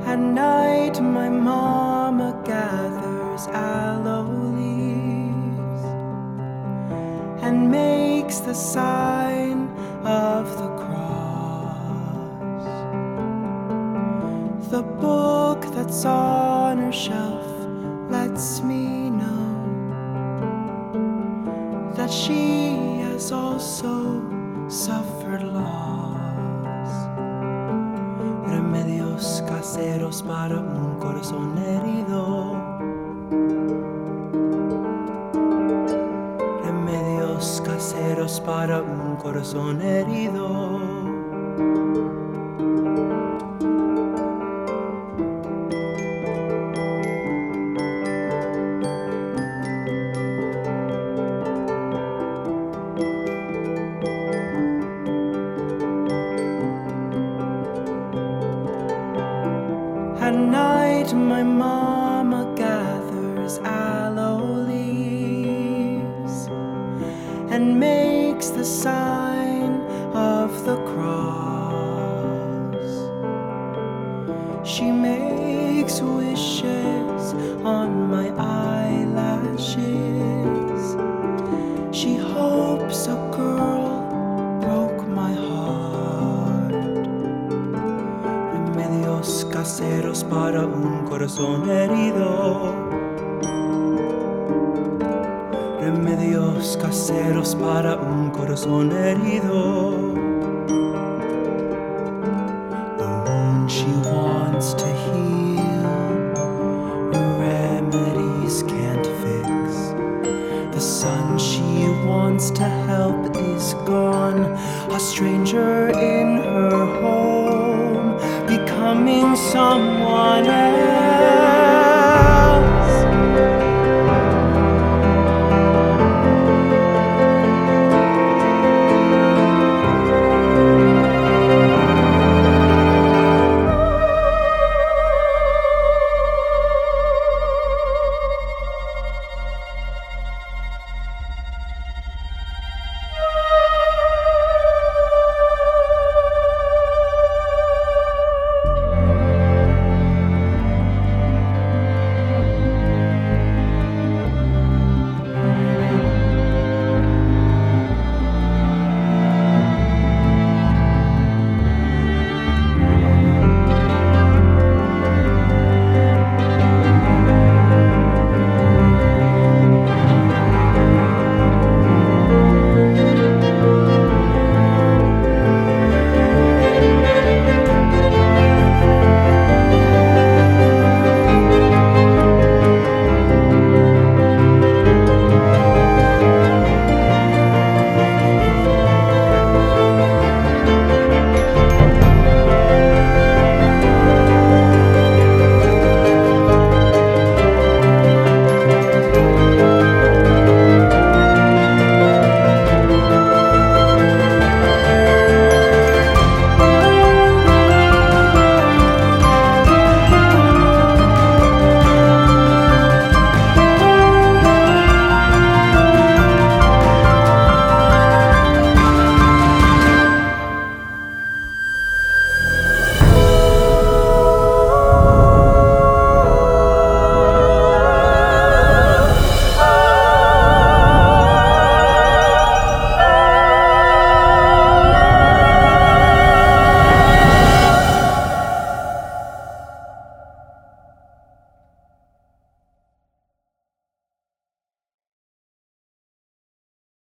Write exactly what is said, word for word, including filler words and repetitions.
At night my mama gathers aloe leaves and makes the sign of the cross. The book that's on her shelf lets me know that she has also suffered loss. Remedios caseros para un corazón herido. Remedios caseros para un corazón herido. At night my mama gathers aloe leaves and makes the sign of the cross. She makes wishes on my eyelashes. She hopes a girl broke my heart. Remedios caseros para un corazón herido. Remedios caseros para un corazón herido. The wound she wants to heal, remedies can't fix. The son she wants to help is gone, a stranger in her home, becoming someone else.